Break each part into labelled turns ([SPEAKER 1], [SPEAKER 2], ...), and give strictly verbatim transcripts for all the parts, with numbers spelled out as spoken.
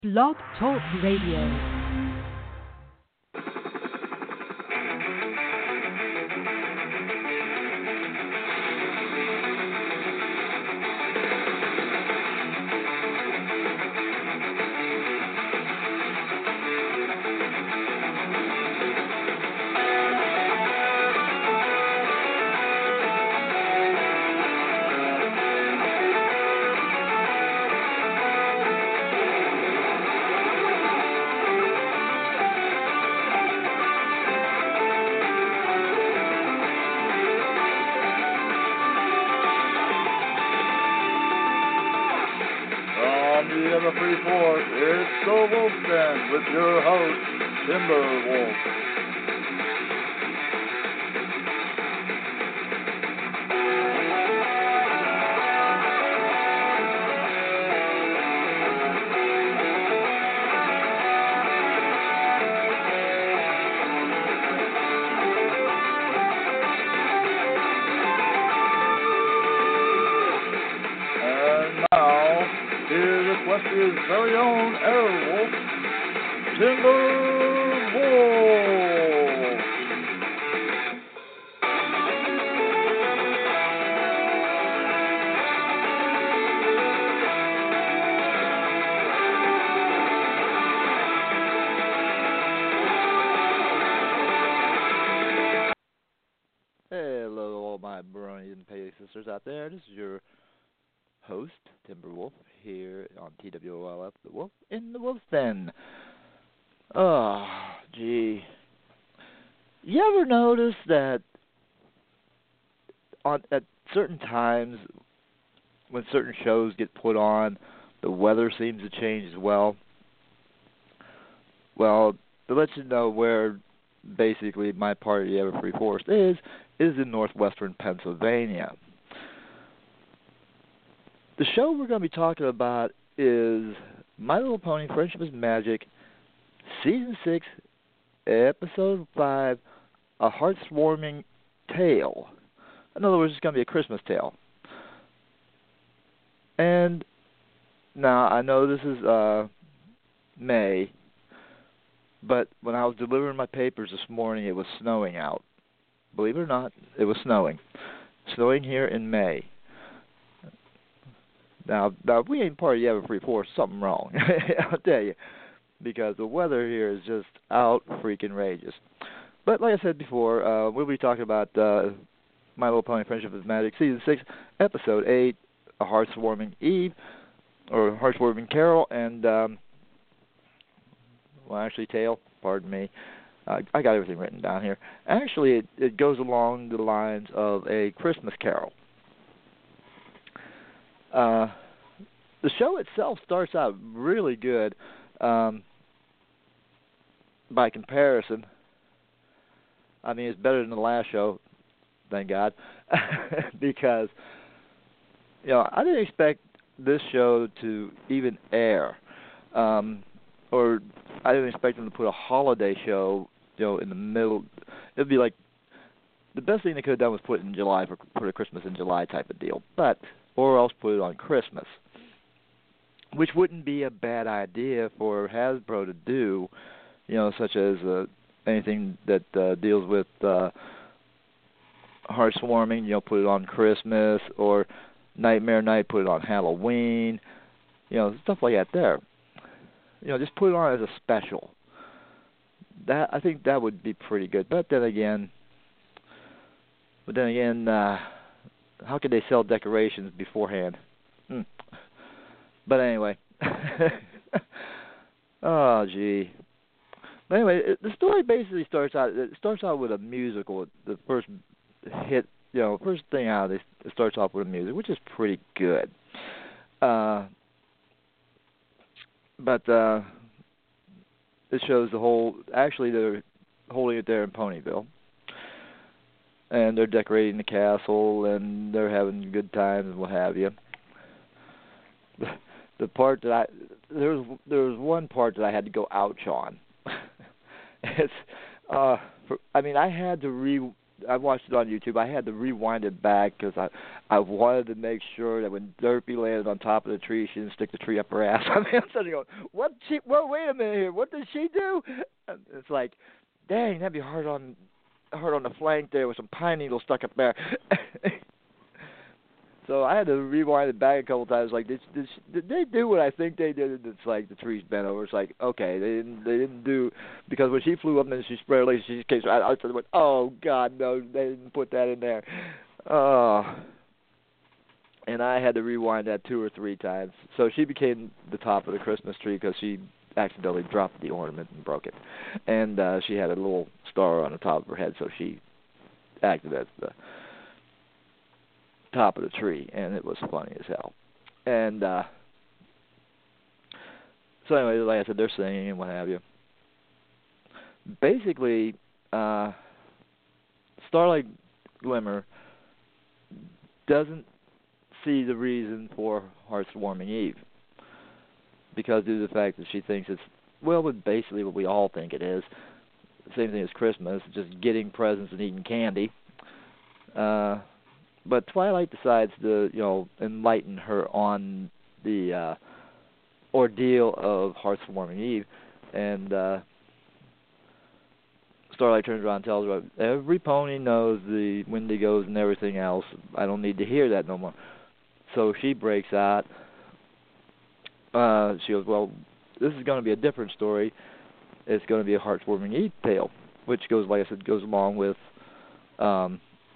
[SPEAKER 1] Blog Talk Radio.
[SPEAKER 2] It's the Wolf Den with your host, Timberwolf. And now, here's Equestria's very own Airwolf, Timberwolf.
[SPEAKER 3] Hello, all my bronies and pay sisters out there. This is your host, Timberwolf, here on T W O L F, The Wolf in the Wolf's Den. Oh, gee. You ever notice that on at certain times when certain shows get put on, the weather seems to change as well? Well, to let you know where basically my part of the Everfree Forest is, is in northwestern Pennsylvania. The show we're going to be talking about is My Little Pony: Friendship is Magic, Season six, Episode five, A Heartwarming Tale. In other words, it's going to be a Christmas tale. And now, I know this is uh, May, but when I was delivering my papers this morning, it was snowing out. Believe it or not, it was snowing. Snowing here in May. Now, now if we ain't part of the Everfree Forest, something wrong. I'll tell you. Because the weather here is just out freaking rageous. But like I said before, uh, we'll be talking about uh, My Little Pony: Friendship is Magic, Season six, Episode eight, A Heartwarming Eve, or Heartwarming Carol, and, um, well, actually, Tale, pardon me. Uh, I got everything written down here. Actually, it, it goes along the lines of a Christmas Carol. Uh, the show itself starts out really good. Um, by comparison, I mean, it's better than the last show, thank God, because, you know, I didn't expect this show to even air, um, or I didn't expect them to put a holiday show, you know, in the middle. It'd be like, the best thing they could have done was put it in July, for put a Christmas in July type of deal, but, or else put it on Christmas, which wouldn't be a bad idea for Hasbro to do, you know, such as uh, anything that uh, deals with uh, Heartwarming, you know, put it on Christmas, or Nightmare Night, put it on Halloween, you know, stuff like that there. You know, just put it on as a special. That I think that would be pretty good. But then again, but then again, uh, how could they sell decorations beforehand? Hmm. But anyway, oh gee. But anyway, it, the story basically starts out. It starts out with a musical. The first hit, you know, first thing out, it starts off with a music, which is pretty good. Uh, but uh, it shows the whole. Actually, they're holding it there in Ponyville, and they're decorating the castle, and they're having good times and what have you. The part that I there was there was one part that I had to go ouch on. It's uh, for, I mean I had to re I watched it on YouTube. I had to rewind it back because I I wanted to make sure that when Derpy landed on top of the tree, she didn't stick the tree up her ass. I mean, I'm sitting there going, what? She? Well, wait a minute here. What did she do? And it's like, dang, that'd be hard on hard on the flank there with some pine needles stuck up there. So I had to rewind it back a couple times. Like, did, did, did they do what I think they did? And it's like the tree's bent over. It's like, okay, they didn't. They didn't do because when she flew up and then she spread her legs, she came. I, I went, oh God, no, they didn't put that in there. Oh, and I had to rewind that two or three times. So she became the top of the Christmas tree because she accidentally dropped the ornament and broke it, and uh, she had a little star on the top of her head, so she acted as the top of the tree, and it was funny as hell. And uh, so anyway, like I said, they're singing and what have you. Basically, uh, Starlight Glimmer doesn't see the reason for Heartwarming Eve because due to the fact that she thinks it's, well, basically what we all think it is. Same thing as Christmas, just getting presents and eating candy. Uh, But Twilight decides to, you know, enlighten her on the uh, ordeal of Heartwarming Eve, and uh, Starlight turns around and tells her, every pony knows the Wendigos and everything else. I don't need to hear that no more. So she breaks out. Uh, she goes, well, this is going to be a different story. It's going to be a Heartwarming Eve tale, which goes, like I said, goes along with Um,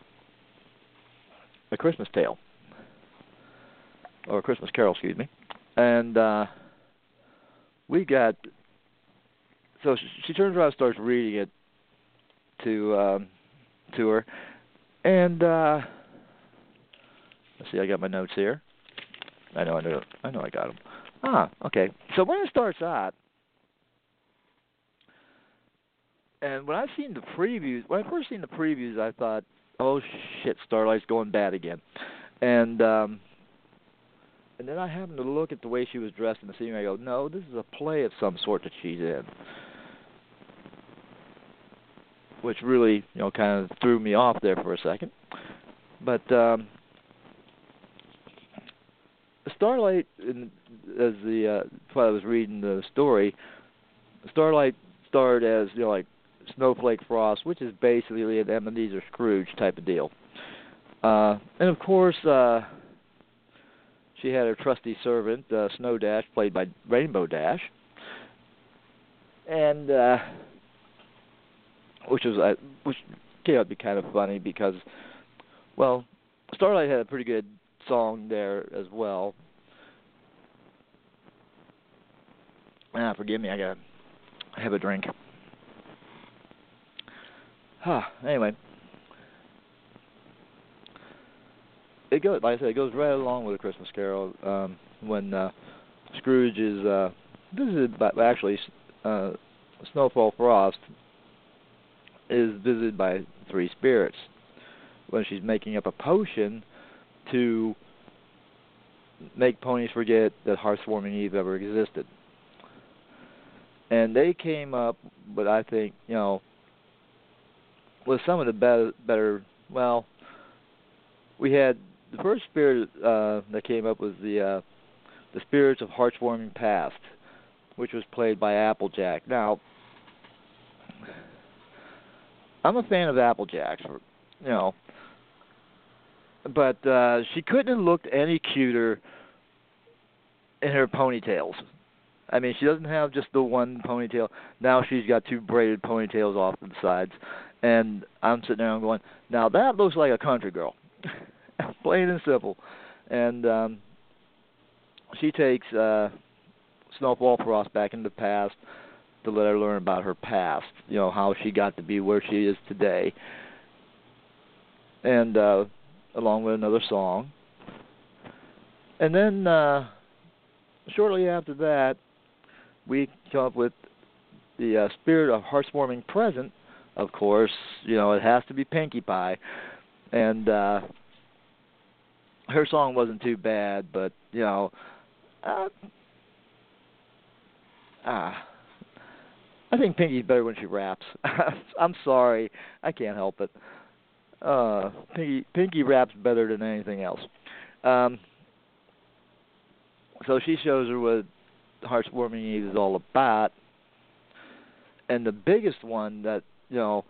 [SPEAKER 3] A Christmas Tale, or a Christmas Carol, excuse me, and uh, we got. So she, she turns around and starts reading it to um, to her, and uh, let's see, I got my notes here. I know, I know, I know, I got them. Ah, okay. So when it starts out, and when I seen the previews, when I first seen the previews, I thought, oh shit, Starlight's going bad again. And um, and then I happened to look at the way she was dressed in the scene, and I go, no, this is a play of some sort that she's in. Which really, you know, kind of threw me off there for a second. But um, Starlight, in, as the uh, while I was reading the story, Starlight starred as, you know, like Snowflake Frost, which is basically an Ebenezer Scrooge type of deal. Uh, and of course, uh, she had her trusty servant, uh, Snow Dash, played by Rainbow Dash, and uh, which was uh, which came out to be kind of funny because, well, Starlight had a pretty good song there as well. Ah, forgive me, I gotta have a drink. Huh. Anyway, it goes. Like I said, it goes right along with A Christmas Carol. Um, when uh, Scrooge is uh, visited by, actually, uh, Snowfall Frost is visited by three spirits when she's making up a potion to make ponies forget that Heartwarming Eve ever existed. And they came up, but I think, you know, with some of the better, better, well, we had the first spirit uh, that came up was the uh, the spirits of Heartwarming Past, which was played by Applejack. Now, I'm a fan of Applejack's, you know, but uh, she couldn't have looked any cuter in her ponytails. I mean, she doesn't have just the one ponytail. Now she's got two braided ponytails off to the sides. And I'm sitting there and going, now that looks like a country girl. Plain and simple. And um, she takes uh, Snowfall Frost back into the past to let her learn about her past, you know, how she got to be where she is today. And uh, along with another song. And then uh, shortly after that, we come up with the uh, spirit of Heartwarming Present. Of course, you know, it has to be Pinkie Pie. And uh, her song wasn't too bad, but, you know, uh, ah, I think Pinkie's better when she raps. I'm sorry. I can't help it. Uh, Pinky Pinky raps better than anything else. Um, so she shows her what Heartwarming Eve is all about, and the biggest one that you know,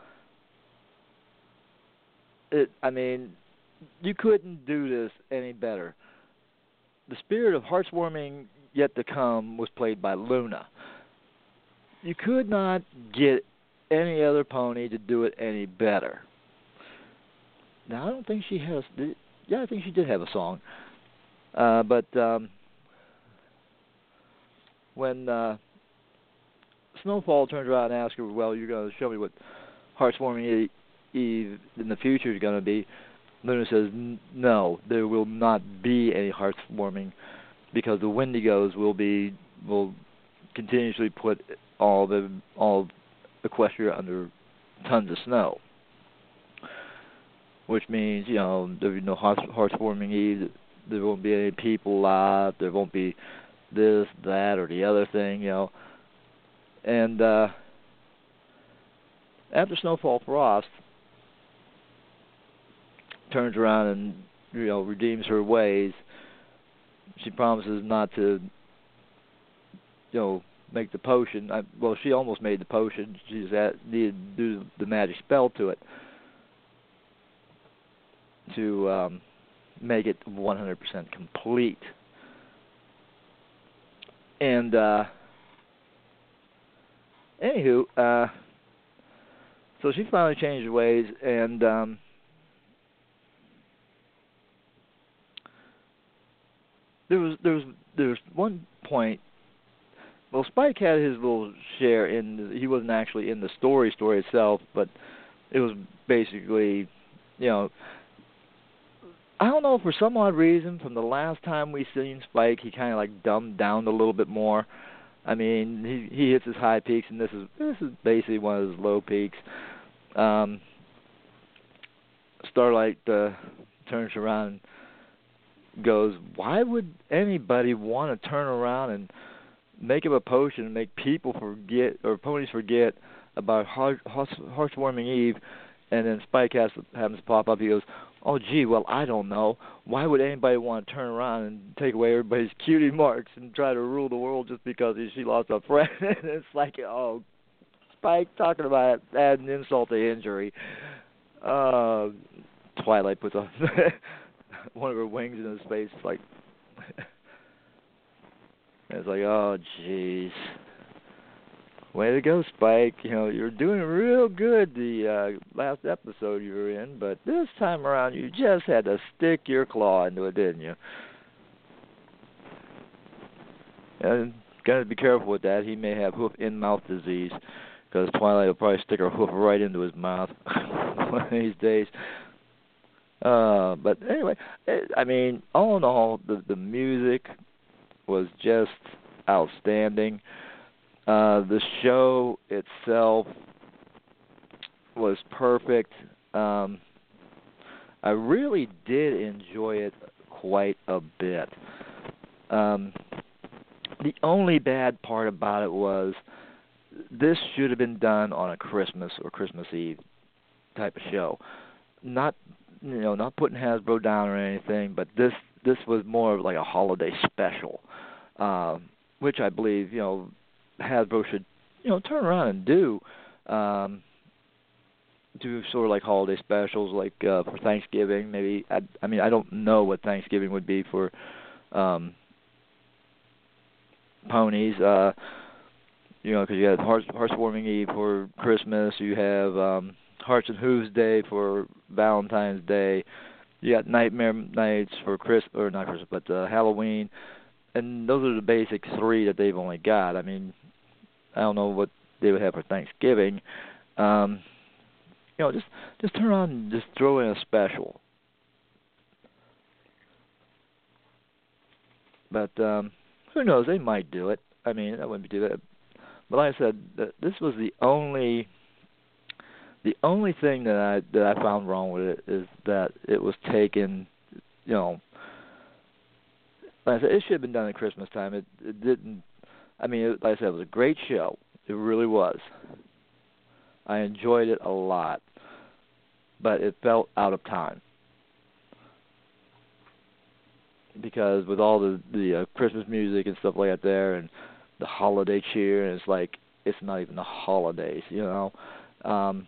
[SPEAKER 3] it. I mean, you couldn't do this any better. The spirit of Heartwarming Yet to Come was played by Luna. You could not get any other pony to do it any better. Now, I don't think she has... Yeah, I think she did have a song. Uh, but um, when uh, Snowfall turns around and asks her, well, you're going to show me what Heartwarming Eve in the future is going to be, Luna says, no, there will not be any Heartwarming because the Wendigos will be will continuously put all the all Equestria under tons of snow, which means you know there'll be no Heartwarming Eve. There won't be any people alive. There won't be this, that, or the other thing, you know. And uh, after Snowfall Frost turns around and you know redeems her ways, she promises not to, you know, make the potion. I, well, she almost made the potion. She just had, needed to do the magic spell to it to um, make it one hundred percent complete. And uh, anywho, uh, so she finally changed her ways, and um, there was there was there was one point. Well, Spike had his little share in. He wasn't actually in the story story itself, but it was basically, you know, I don't know, for some odd reason, from the last time we seen Spike, he kind of like dumbed down a little bit more. I mean, he he hits his high peaks, and this is this is basically one of his low peaks. Um, Starlight uh, turns around and goes, "Why would anybody want to turn around and make up a potion and make people forget or ponies forget about Heart, Heart, Heartwarming Eve?" And then Spike has to, happens to pop up. He goes, "Oh, gee, well, I don't know. Why would anybody want to turn around and take away everybody's cutie marks and try to rule the world just because she lost a friend?" It's like, oh, Spike talking about adding insult to injury. Uh, Twilight puts a one of her wings in his face. It's like, it's like, oh, jeez. Way to go, Spike. You know, you're doing real good the uh, last episode you were in, but this time around you just had to stick your claw into it, didn't you? And got to be careful with that. He may have hoof in-mouth disease, because Twilight will probably stick her hoof right into his mouth one of these days. Uh, but anyway, it, I mean, all in all, the, the music was just outstanding. Uh, the show itself was perfect. Um, I really did enjoy it quite a bit. Um, the only bad part about it was this should have been done on a Christmas or Christmas Eve type of show. Not, you know, not putting Hasbro down or anything, but this this was more of like a holiday special, uh, which I believe, you know, Hasbro should, you know, turn around and do, um, do sort of like holiday specials, like uh, for Thanksgiving. Maybe I, I mean I don't know what Thanksgiving would be for um, ponies. Uh, you know, because you have Hearts, Heartwarming Eve for Christmas. You have um, Hearts and Hooves Day for Valentine's Day. You got Nightmare Nights for Chris or not Christmas, but uh, Halloween. And those are the basic three that they've only got. I mean, I don't know what they would have for Thanksgiving. Um, you know, just just turn on and just throw in a special. But um, who knows? They might do it. I mean, I wouldn't do that. But like I said, this was the only the only thing that I that I found wrong with it is that it was taken, you know. Like I said, it should have been done at Christmas time. It, it didn't. I mean, it, like I said, it was a great show. It really was. I enjoyed it a lot. but it felt out of time. Because with all the, the uh, Christmas music and stuff like that there and the holiday cheer, and it's like, it's not even the holidays, you know. Um,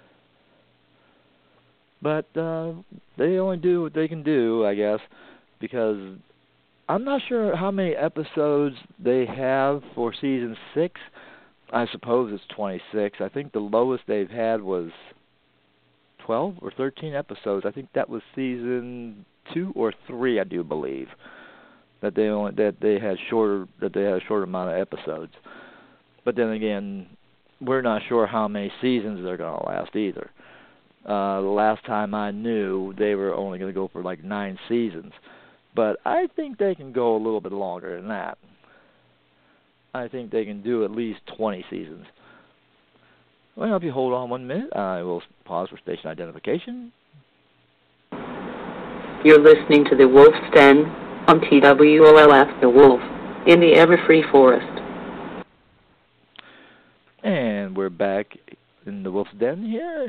[SPEAKER 3] but uh, they only do what they can do, I guess, because I'm not sure how many episodes they have for season six. I suppose it's twenty-six. I think the lowest they've had was twelve or thirteen episodes. I think that was season two or three, I do believe, that they only that they had shorter that they had a short amount of episodes. But then again, we're not sure how many seasons they're going to last either. Uh, the last time I knew, they were only going to go for like nine seasons. But I think they can go a little bit longer than that. I think they can do at least twenty seasons. Well, if you hold on one minute, I will pause for station identification.
[SPEAKER 4] You're listening to the Wolf's Den on T W O L F, The Wolf, in the Everfree Forest.
[SPEAKER 3] And we're back in the Wolf's Den here.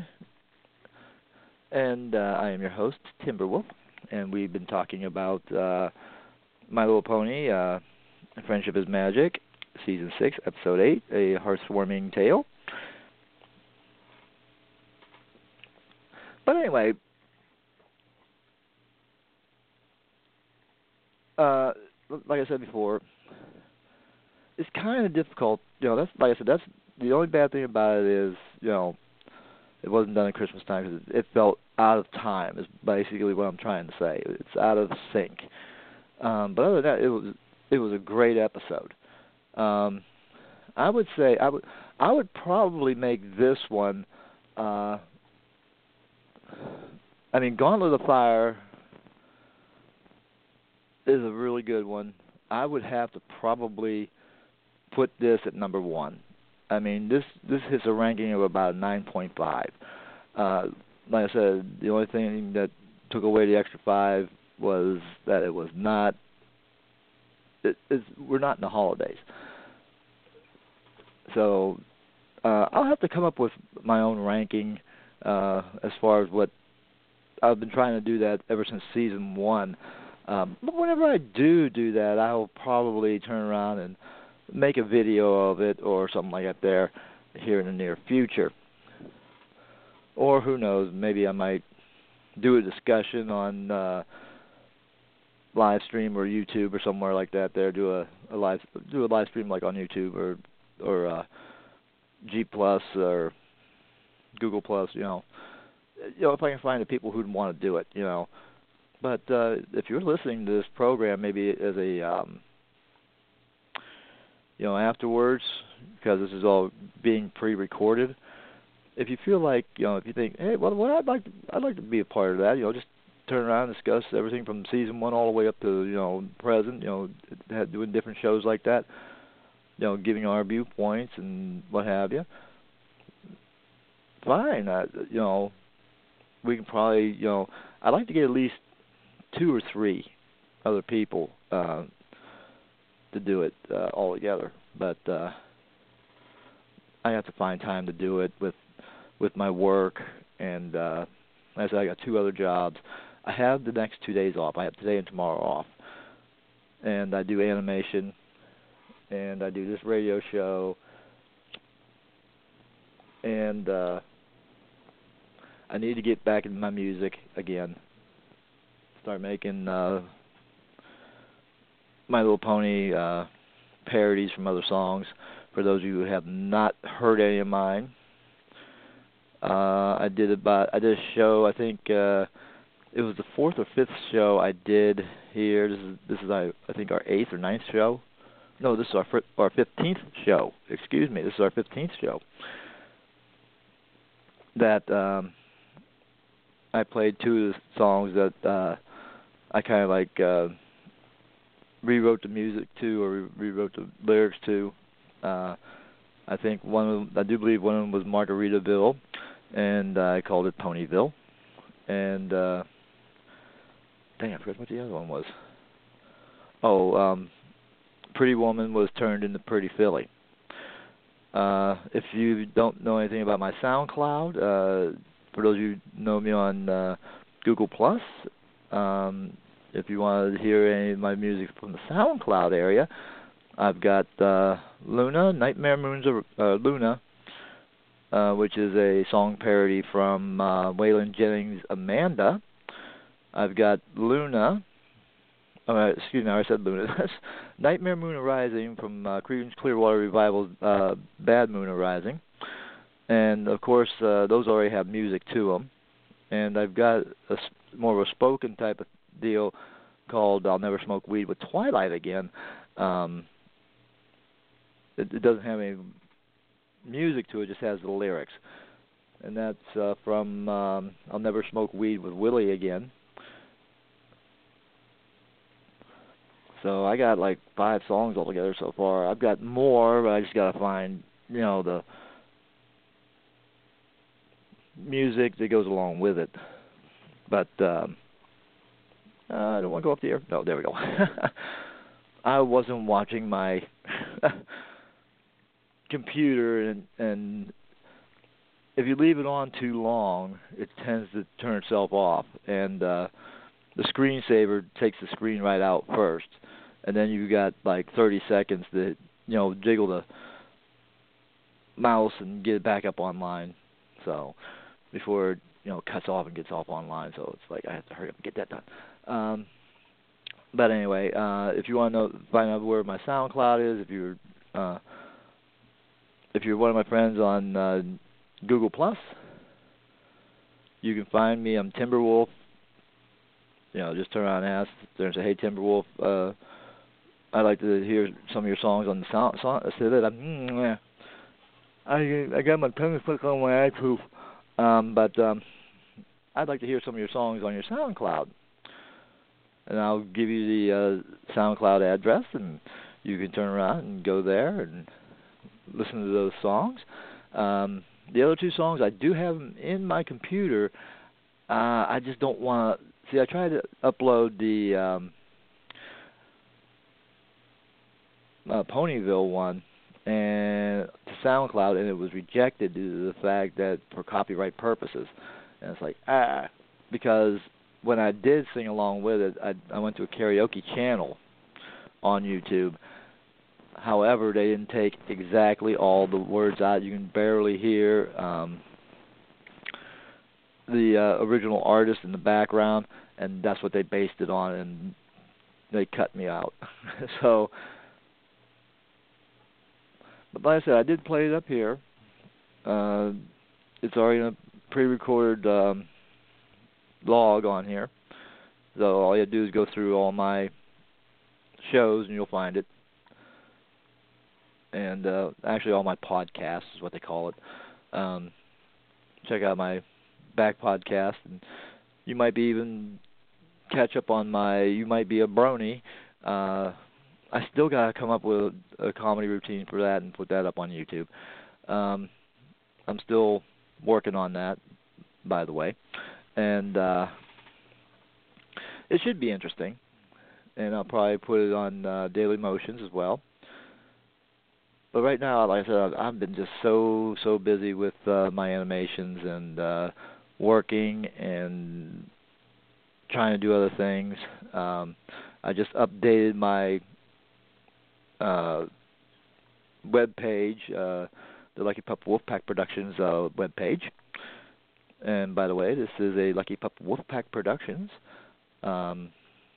[SPEAKER 3] And uh, I am your host, Timberwolf. And we've been talking about uh, My Little Pony, uh, Friendship is Magic, Season six, Episode eight, A Heartwarming Tale. But anyway, uh, like I said before, it's kind of difficult. You know, that's like I said, that's the only bad thing about it is, you know, it wasn't done at Christmas time because it, it felt out of time. Is basically what I'm trying to say. It's out of sync. Um, but other than that, it was it was a great episode. Um, I would say I would I would probably make this one. Uh, I mean, Gauntlet of Fire is a really good one. I would have to probably put this at number one. I mean, this this hits a ranking of about nine point five. Uh, like I said, the only thing that took away the extra five was that it was not. It, it's, we're not in the holidays, so uh, I'll have to come up with my own ranking uh, as far as what I've been trying to do that ever since season one. Um, but whenever I do do that, I'll probably turn around and make a video of it or something like that there here in the near future. Or who knows, maybe I might do a discussion on uh, live stream or YouTube or somewhere like that there, do a, a live do a live stream like on YouTube or or uh, G Plus or Google Plus, you know. You know, if I can find the people who'd want to do it, you know. But uh, if you're listening to this program, maybe as a um, you know, afterwards, because this is all being pre-recorded, if you feel like, you know, if you think, hey, well, what I'd like to, I'd like to be a part of that, you know, just turn around and discuss everything from season one all the way up to, you know, present, you know, doing different shows like that, you know, giving our viewpoints and what have you. Fine, uh, you know, we can probably, you know, I'd like to get at least two or three other people uh, to do it uh, all together, but uh, I have to find time to do it with with my work, and uh, as I said, I got two other jobs. I have the next two days off. I have today and tomorrow off, and I do animation, and I do this radio show, and uh, I need to get back into my music again. Start making uh, My Little Pony uh, parodies from other songs. For those of you who have not heard any of mine, uh, I did about I did a show. I think uh, it was the fourth or fifth show I did here. This is this is I, I think our eighth or ninth show. No, this is our our fifteenth show. Excuse me, this is our fifteenth show. That um, I played two of the songs that uh, I kind of like uh, rewrote the music to, or re- rewrote the lyrics to. Uh, I think one of them, I do believe one of them was Margaritaville, and uh, I called it Ponyville. And uh, dang, I forgot what the other one was. Oh, um, Pretty Woman was turned into Pretty Filly. Uh, if you don't know anything about my SoundCloud, uh, for those of you who know me on uh, Google Plus, um, if you want to hear any of my music from the SoundCloud area, I've got uh, Luna, Nightmare Moons of uh, Luna, uh, which is a song parody from uh, Waylon Jennings' Amanda. I've got Luna, oh, excuse me, I said Luna. That's Nightmare Moon Arising from uh, Creedence Clearwater Revival's uh, Bad Moon Arising. And, of course, uh, those already have music to them. And I've got a, more of a spoken type of deal called I'll Never Smoke Weed with Twilight Again. Um, it, it doesn't have any music to it, it just has the lyrics. And that's uh, from um, I'll Never Smoke Weed with Willie Again. So I got like five songs altogether so far. I've got more, but I just got to find, you know, the music that goes along with it. But um, uh, I don't want to go up the air. No, there we go. I wasn't watching my computer, and, and if you leave it on too long, it tends to turn itself off. And uh, the screensaver takes the screen right out first. And then you've got like thirty seconds to, you know, jiggle the mouse and get it back up online. So before it, you know, cuts off and gets off online. So it's like I have to hurry up and get that done. Um, but anyway, uh, if you want to know, find out where my SoundCloud is, if you're uh, if you're one of my friends on uh, Google Plus, you can find me. I'm Timberwolf. You know, just turn around and ask there and say, "Hey, Timberwolf, uh, I'd like to hear some of your songs on the sound." Song. I said that I'm, mm, I I got my tongue stuck on my iPhone, um, but um, I'd like to hear some of your songs on your SoundCloud, and I'll give you the uh, SoundCloud address, and you can turn around and go there and listen to those songs. Um, the other two songs I do have them in my computer. Uh, I just don't want to. See, I tried to upload the um, uh, Ponyville one and to SoundCloud, and it was rejected due to the fact that for copyright purposes. And it's like, ah, because when I did sing along with it, I, I went to a karaoke channel on YouTube. However, they didn't take exactly all the words out. You can barely hear Um, the uh, original artist in the background, and that's what they based it on, and they cut me out. So, but like I said, I did play it up here. Uh, it's already in a pre-recorded um, log on here. So all you have to do is go through all my shows, and you'll find it. And uh, actually all my podcasts is what they call it. Um, check out my back podcast, and you might be even catch up on my You Might Be a Brony. Uh, I still got to come up with a comedy routine for that and put that up on YouTube. Um, I'm still working on that, by the way. And uh, it should be interesting. And I'll probably put it on uh, Daily Motions as well. But right now, like I said, I've, I've been just so, so busy with uh, my animations and uh, working and trying to do other things. Um, I just updated my uh, web page, uh, the Lucky Pup Wolfpack Productions uh, web page. And by the way, this is a Lucky Pup Wolfpack Productions. Um,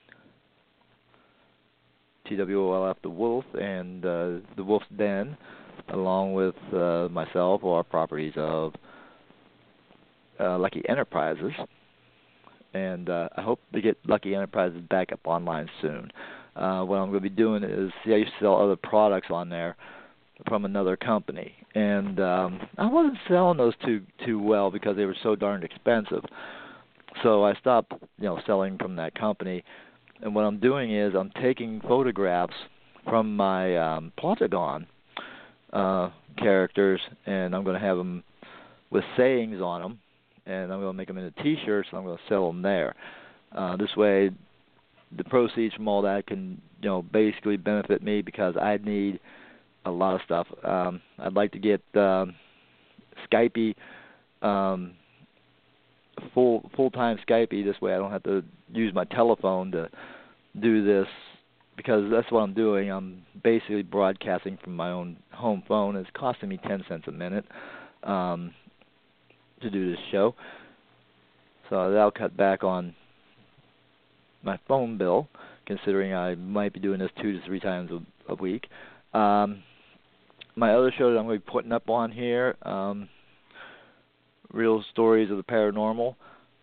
[SPEAKER 3] T W O L F The Wolf and uh, The Wolf's Den, along with uh, myself or properties of uh, Lucky Enterprises. And uh, I hope to get Lucky Enterprises back up online soon. Uh, what I'm going to be doing is, see, I used to sell other products on there from another company. And um, I wasn't selling those too too well because they were so darn expensive. So I stopped, you know, selling from that company. And what I'm doing is I'm taking photographs from my um, Plotagon uh, characters, and I'm going to have them with sayings on them, and I'm going to make them into T-shirts, and I'm going to sell them there. Uh, this way, the proceeds from all that can, you know, basically benefit me because I need a lot of stuff. Um, I'd like to get um, Skype um, full full-time Skypey. This way I don't have to use my telephone to do this, because that's what I'm doing. I'm basically broadcasting from my own home phone. It's costing me ten cents a minute um, to do this show. So that'll cut back on my phone bill, considering I might be doing this two to three times a, a week. Um, my other show that I'm going to be putting up on here, um, Real Stories of the Paranormal,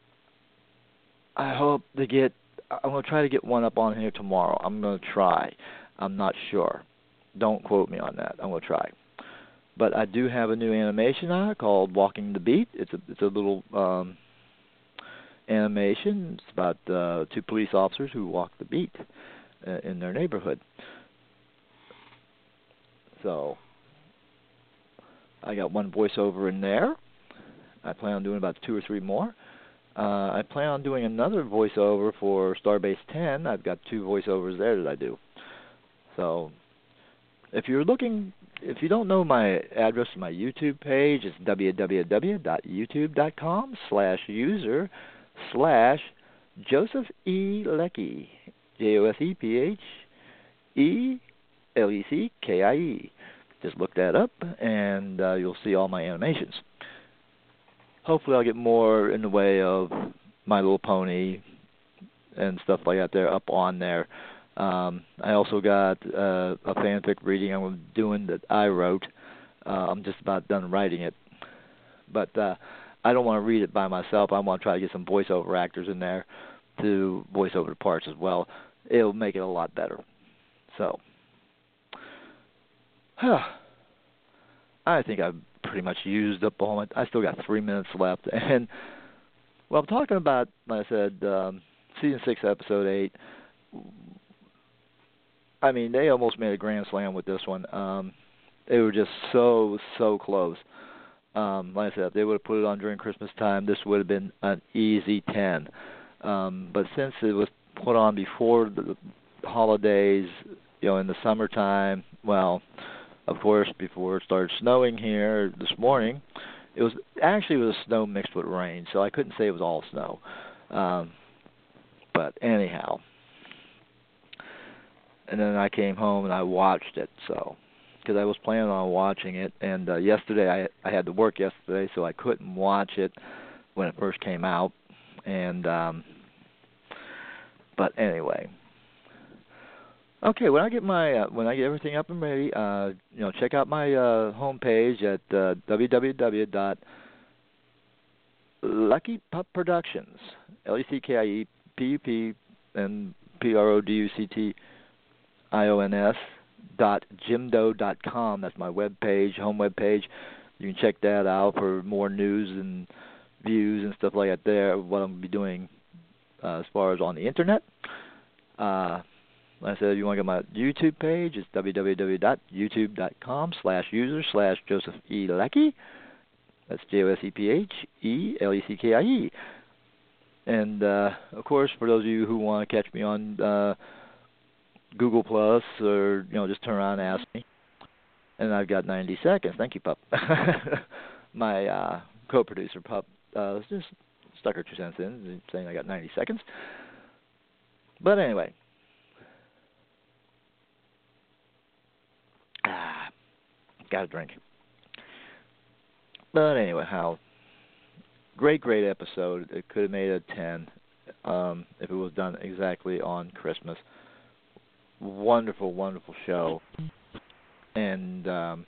[SPEAKER 3] I hope to get, I'm going to try to get one up on here tomorrow. I'm going to try. I'm not sure. Don't quote me on that. I'm going to try. But I do have a new animation on it called Walking the Beat. It's a, it's a little um, animation. It's about uh, two police officers who walk the beat uh, in their neighborhood. So I got one voiceover in there. I plan on doing about two or three more. Uh, I plan on doing another voiceover for Starbase ten. I've got two voiceovers there that I do. So if you're looking, if you don't know my address to my YouTube page, it's www.youtube.com slash user slash Joseph E. Leckie, J O S E P H E L E C K I E. Just look that up, and uh, you'll see all my animations. Hopefully I'll get more in the way of My Little Pony and stuff like that there up on there. Um, I also got uh, a fanfic reading I'm doing that I wrote. Uh, I'm just about done writing it. But uh, I don't want to read it by myself. I want to try to get some voiceover actors in there to voice over the parts as well. It'll make it a lot better. So, I think I've pretty much used up all my, I still got three minutes left. And, well, I'm talking about, like I said, um, Season six, Episode eight. I mean, they almost made a grand slam with this one. Um, they were just so, so close. Um, like I said, if they would have put it on during Christmas time, this would have been an easy ten. Um, but since it was put on before the holidays, you know, in the summertime, well, of course, before it started snowing here this morning, it was actually it was snow mixed with rain, so I couldn't say it was all snow. Um, but anyhow, and then I came home and I watched it, so because I was planning on watching it, and uh, yesterday I I had to work yesterday, so I couldn't watch it when it first came out, and um, but anyway. Okay, when I get my uh, when I get everything up and ready, uh, you know, check out my uh, homepage at uh, www dot Lucky Pup Productions, L E C K I E P U P and P R O D U C T I O N S dot jimdo dot com. That's my web page, home web page. You can check that out for more news and views and stuff like that. There, what I'm gonna be doing uh, as far as on the internet. Uh, Like I said, if you want to get my YouTube page, it's www.youtube.com slash user slash Joseph E. Leckie. That's J O S E P H E L E C K I E. And, uh, of course, for those of you who want to catch me on uh, Google Plus, or, you know, just turn around and ask me. And I've got ninety seconds. Thank you, Pup. My uh, co-producer, Pup, uh, just stuck her two cents in, saying I got ninety seconds. But anyway. Ah, got a drink. But anyway, how great, great episode. It could have made a ten um, if it was done exactly on Christmas. Wonderful, wonderful show. And um,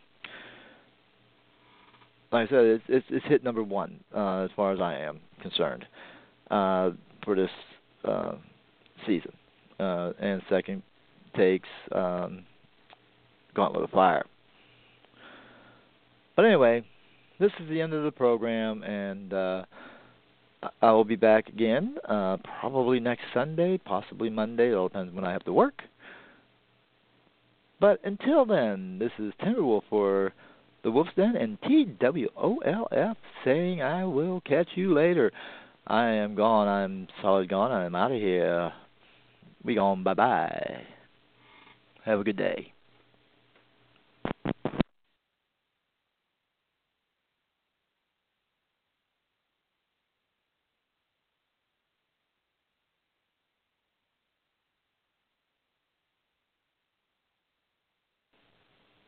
[SPEAKER 3] like I said, it's, it's, it's hit number one uh, as far as I am concerned uh, for this uh, season. Uh, and second takes um, Gauntlet of Fire. But anyway, this is the end of the program, and uh, I will be back again uh, probably next Sunday, possibly Monday. It all depends when I have to work. But until then, this is Timberwolf for the Wolf's Den and T W O L F saying I will catch you later. I am gone. I'm solid gone. I'm out of here. We gone. Bye-bye. Have a good day.